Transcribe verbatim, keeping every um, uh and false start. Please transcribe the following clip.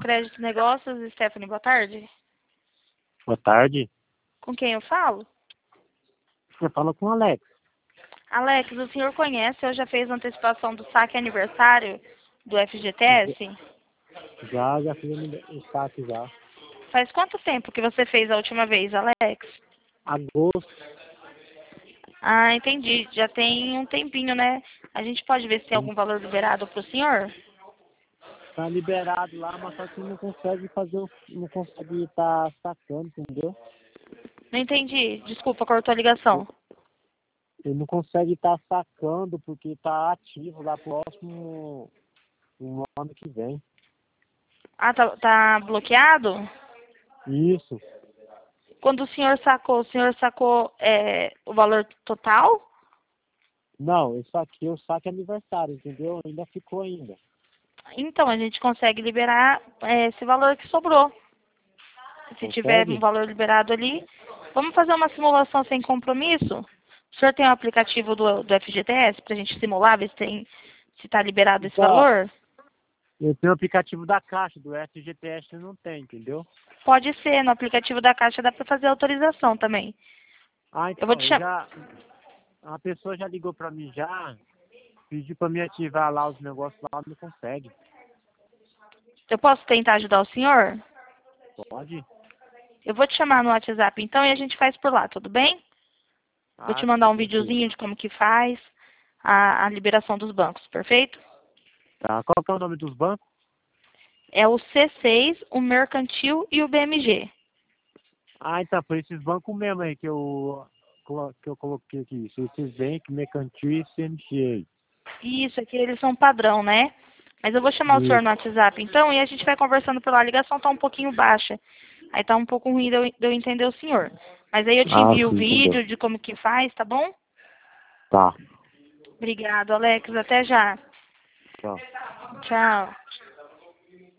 Crédito Negócios, Stephanie, boa tarde. Boa tarde. Com quem eu falo? Você fala com o Alex. Alex, o senhor conhece ou já fez antecipação do saque aniversário do F G T S? Já, já fiz o saque já. Faz quanto tempo que você fez a última vez, Alex? Agosto. Ah, entendi. Já tem um tempinho, né? A gente pode ver se tem algum valor liberado para o senhor? Tá liberado lá, mas só que não consegue fazer, o- não consegue estar sacando, entendeu? Não entendi. Desculpa, cortou a ligação. Ele não consegue estar sacando porque tá ativo lá próximo no ano que vem. Ah, tá, tá bloqueado? Isso. Quando o senhor sacou, o senhor sacou é, o valor total? Não, isso aqui é o saque aniversário, entendeu? Ainda ficou ainda. Então, a gente consegue liberar é, esse valor que sobrou. Se tiver um Consegue? valor liberado ali, vamos fazer uma simulação sem compromisso? O senhor tem o aplicativo do, do F G T S para a gente simular, ver se tem, se está liberado esse Então, valor? eu tenho o aplicativo da Caixa, do F G T S não tem, entendeu? Pode ser, no aplicativo da Caixa dá para fazer autorização também. Ah, Eu vou então, te eu chamar. já. A pessoa já ligou pra mim já, pediu pra me ativar lá os negócios lá, não consegue. Eu posso tentar ajudar o senhor? Pode? Eu vou te chamar no WhatsApp então e a gente faz por lá, tudo bem? Vou te Ah, mandar sim, um tranquilo. videozinho de como que faz a, a liberação dos bancos, perfeito? Tá, qual que é o nome dos bancos? É o C seis, o Mercantil e o B M G. Ah, então, foi esses bancos mesmo aí que eu, colo- que eu coloquei aqui. Esses Bank, Mercantil e C M C. Isso, aqui eles são padrão, né? Mas eu vou chamar o senhor no Isso. WhatsApp então e a gente vai conversando por lá. A ligação tá um pouquinho baixa. Aí tá um pouco ruim de eu, de eu entender o senhor. Mas aí eu te Ah, envio o sim, entendeu. vídeo de como que faz, tá bom? Tá. Obrigado, Alex. Até já. Tchau. Tchau.